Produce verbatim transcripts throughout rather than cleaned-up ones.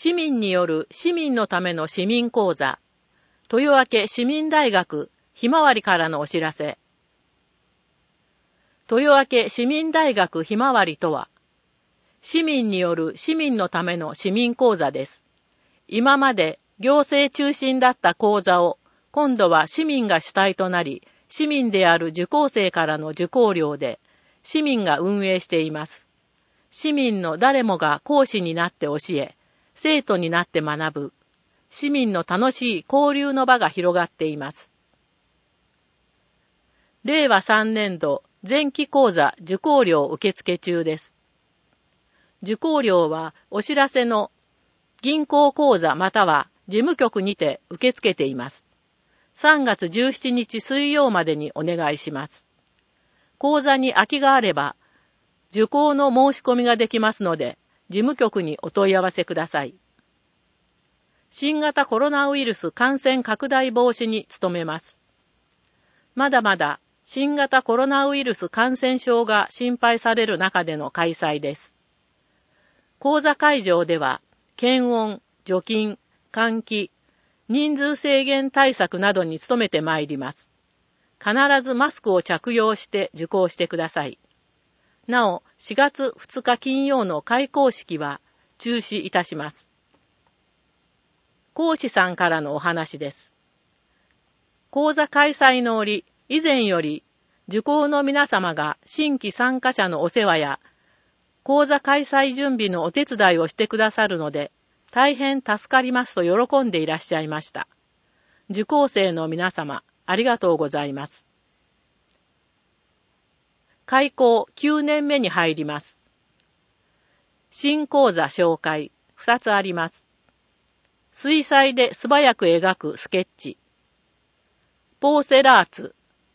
市民による市民のための市民講座、豊明市民大学ひまわりからのお知らせ。豊明市民大学ひまわりとは、市民による市民のための市民講座です。今まで行政中心だった講座を、今度は市民が主体となり、市民である受講生からの受講料で、市民が運営しています。市民の誰もが講師になって教え、生徒になって学ぶ、市民の楽しい交流の場が広がっています。れいわさんねんど前期講座受講料受付中です。受講料はお知らせの銀行口座または事務局にて受け付けています。さんがつじゅうしちにち水曜までにお願いします。講座に空きがあれば、受講の申し込みができますので、事務局にお問い合わせください。新型コロナウイルス感染拡大防止に努めます。まだまだ新型コロナウイルス感染症が心配される中での開催です。講座会場では、検温、除菌、換気、人数制限対策などに努めてまいります。必ずマスクを着用して受講してください。なお、しがつふつか金曜の開講式は中止いたします。講師さんからのお話です。講座開催の折、以前より受講の皆様が新規参加者のお世話や講座開催準備のお手伝いをしてくださるので、大変助かりますと喜んでいらっしゃいました。受講生の皆様、ありがとうございます。開講きゅうねんめに入ります。新講座紹介、ふたつあります。水彩で素早く描くスケッチ。ポーセラーツ。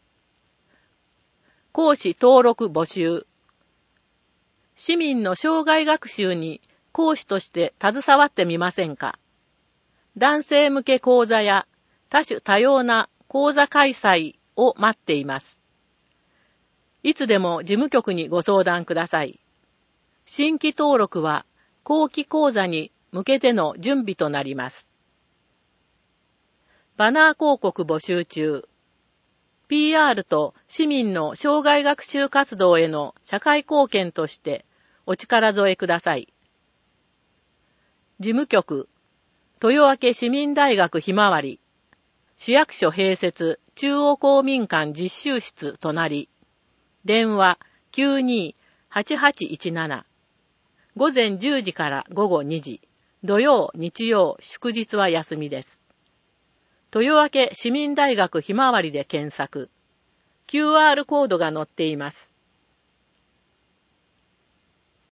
講師登録募集。市民の生涯学習に講師として携わってみませんか。男性向け講座や多種多様な講座開催を待っています。いつでも事務局にご相談ください。新規登録は後期講座に向けての準備となります。バナー広告募集中。ピーアール と市民の生涯学習活動への社会貢献としてお力添えください。事務局、豊明市民大学ひまわり、市役所併設中央公民館実習室隣、電話 きゅうにーはちはちいちなな、午前じゅうじから午後にじ、土曜、日曜、祝日は休みです。豊明市民大学ひまわりで検索。キューアール コードが載っています。